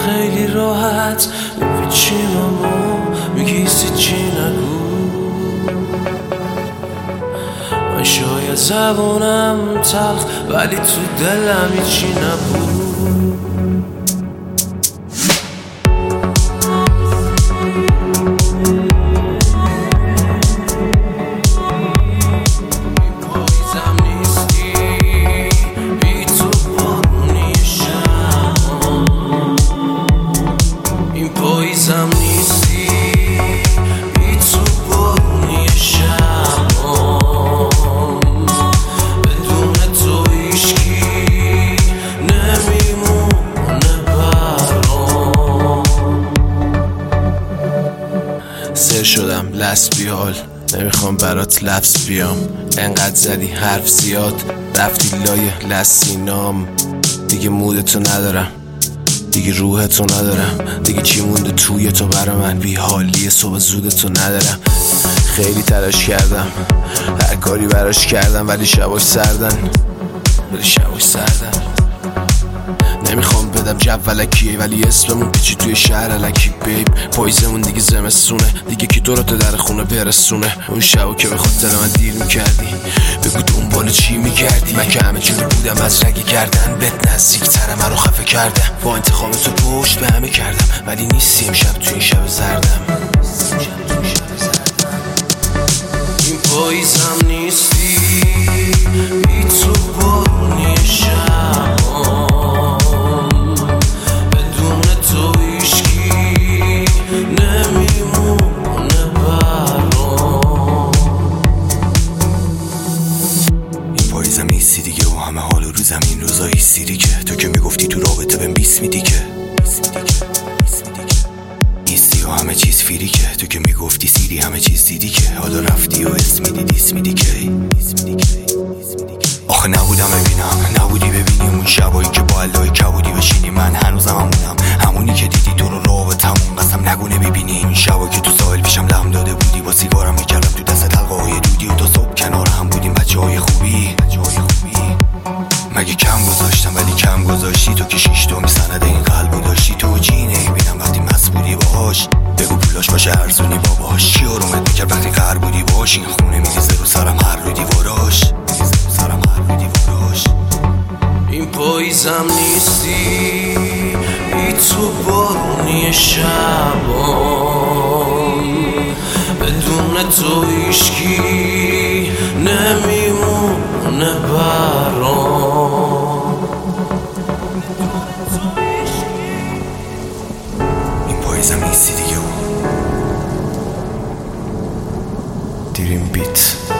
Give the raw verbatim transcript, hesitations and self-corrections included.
خیلی راحت میپیچیم اما میگی چی نگو. من شاید زبونم تلخ ولی تو دلم هیچی نبود. پاییزم نیستی بی تو بارونی شبام، بدون تو هیچکی نمیمونه برام. سر شدم لسبیال نمیخوام برات لفظ بیام، انقدر زدی حرف زیاد رفتی لای لسینام. دیگه مودتو ندارم دیگه روحتو ندارم، دیگه چی مونده توی تو برا من، بی حالی صبح زودتو ندارم. خیلی تلاش کردم هر کاری براش کردم ولی شباش سردن ولی شباش سردن. نمیخوام بدم جو ولکیه ولی اسممون پیچی توی شهر الکی بیب. پاییزمون دیگه زمستونه دیگه کی دورت در خونه برسونه. اون شبا که به خاطر من دیر میکردی بگو دنبال چی میگردی. من که همه جوری بودم از رگ گردن بهت نزدیک‌تر منو خفه کردم. با انتخاب تو پشت به همه کردم ولی نیستی امشب تو این شب زردم. این پاییزم نیستی بی تو بارونی شبام، بدون تو هیچکی نمیمونه برام. این پاییزم نیستی دیگه و همه حال رو زمین روزایی سیری که تو که میگفتی تو رابطه بهم بیس میدی که نیستی و همه چیز فیری که تو که میگفتی سیری همه چیز دیدی که حالا رفتی و اسم میدی دیس میدی که. آخه نبودم ببینم نبودی ببینیم اون شبایی که با علای کبودی بشینی. من هنوزم همونم همونی که دیدی تو رو رابطمون قسم نگو نمیبینی. این شبا که تو ساحل پیشم لم داده بودی با سیگارم میکردم تو دست حلقه های دودی و تا صبح کنار هم بودیم بچه های خوبی. مگه کم گذاشتم ولی کم گذاشتی تو که شیش تو میسند این قلبو داشتی. تو چی نمیبینم وقتی مست بودی باهاش بگو پولاش باشه ارزونی باباش. چی آرومت میکرد وقتی قهر بودی باش. این خونه میریزه رو سرم هر رو دیواراش سرم هر رو دیواراش. این پاییزم نیستی بی تو بارونی شبام، بدون تو هیچکی نمیمونه برام. این پاییزم نیستی دیگه و دریم بیت.